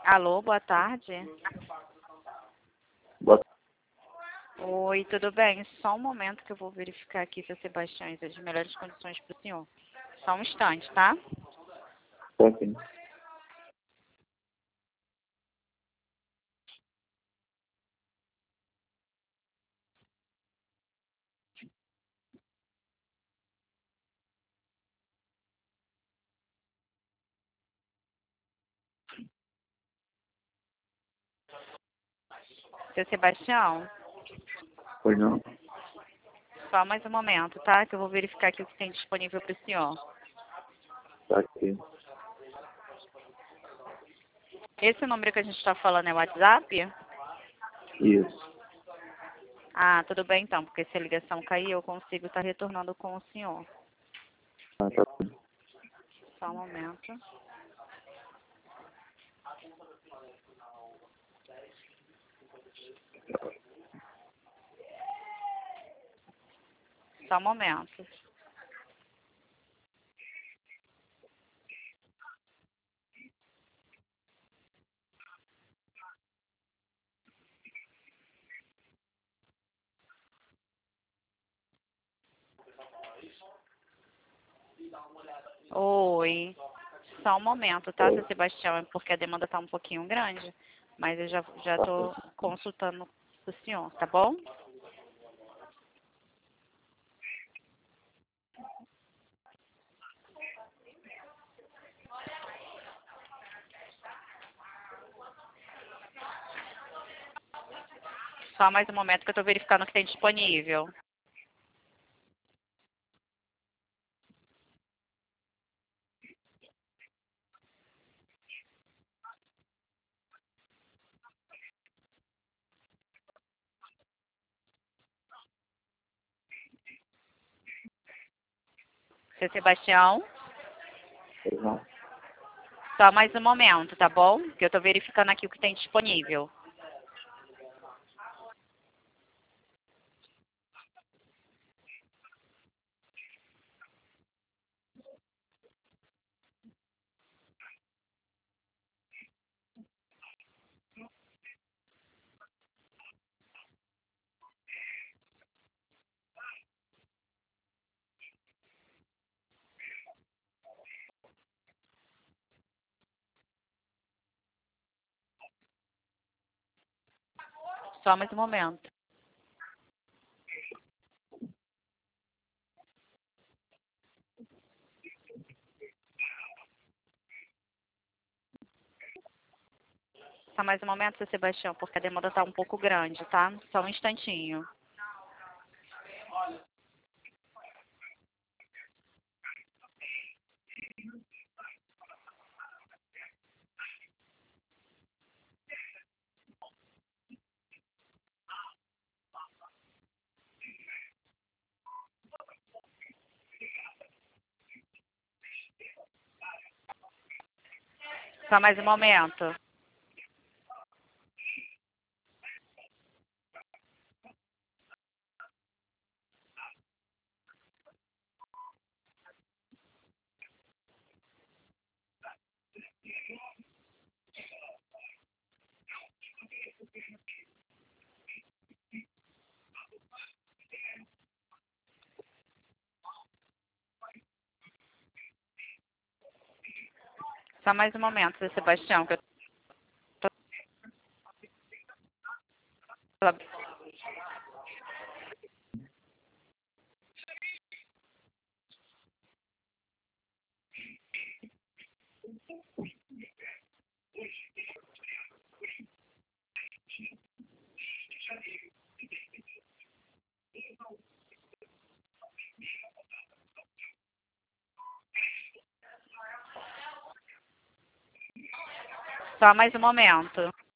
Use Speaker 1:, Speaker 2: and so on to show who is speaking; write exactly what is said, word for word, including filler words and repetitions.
Speaker 1: Alô, boa tarde.
Speaker 2: Boa
Speaker 1: Oi, tudo bem? Só um momento que eu vou verificar aqui se a Sebastião é das melhores condições para o senhor. Só um instante, tá?
Speaker 2: tarde.
Speaker 1: Seu Sebastião,
Speaker 2: Pois não?
Speaker 1: só mais um momento, tá? Que eu vou verificar aqui o que tem disponível para o senhor.
Speaker 2: Tá aqui.
Speaker 1: Esse número que a gente está falando é o WhatsApp?
Speaker 2: Isso.
Speaker 1: Ah, tudo bem então, porque se a ligação cair, eu consigo estar retornando com o senhor.
Speaker 2: Ah, tá bom.
Speaker 1: Só um momento. Só um momento. Oi. Só um momento, tá, seu Sebastião? É porque a demanda está um pouquinho grande, mas eu já já estou consultando o senhor, tá bom? Só mais um momento que eu estou verificando o que tem disponível. Seu Sebastião,
Speaker 2: Pois não?
Speaker 1: só mais um momento, tá bom? Que eu estou verificando aqui o que tem disponível. Só mais um momento. Só mais um momento, seu Sebastião, porque a demanda está um pouco grande, tá? Só um instantinho. Só mais um momento. Só mais um momento, seu Sebastião, que eu tô... Só mais um momento.